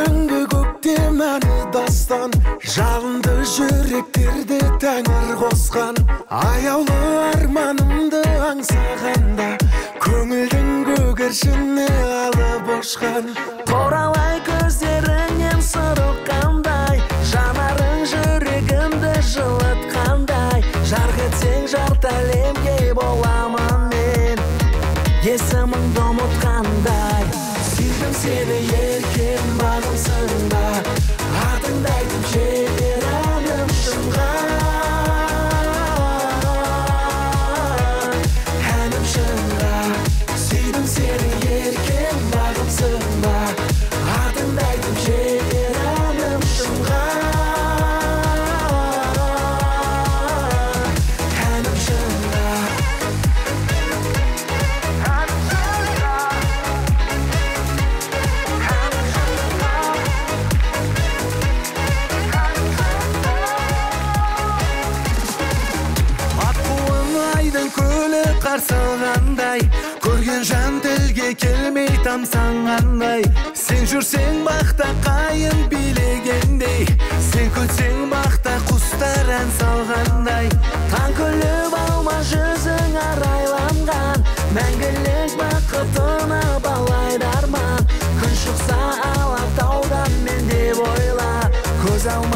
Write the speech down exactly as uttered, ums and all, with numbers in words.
Мәңгі көктем әні дастан, жалынды жүректерді тәңір қосқан. Аяулы арманымды аңсағанда, көңілдің көгершіні алып ұшқан. Торалай көздеріңнен сұрыққандай, жанарың жүрегімді жылытқандай. Жарқ етсең жарты әлемге боламын мен, есіміңді ұмытқандай. Сүйдім сені еркем бағымсың ба, атыңды айтып жетер әнім шыңға. Әнім шыңға. Сүйдім сені еркем бағымсың ба, атыңды айтып жетер әнім шыңға. Әнім шыңға. Көлі қарсылғандай, көрген жан тілге келмей тамсанғандай. Сен жүрсең бақта қайын билегендей, сен күтсең бақта құстар ән салғандай. Таң күліп алма жүзің арайланған, мәңгілік бақытына балайды арман. Күн шықса алатаудан мен деп ойла, көз алма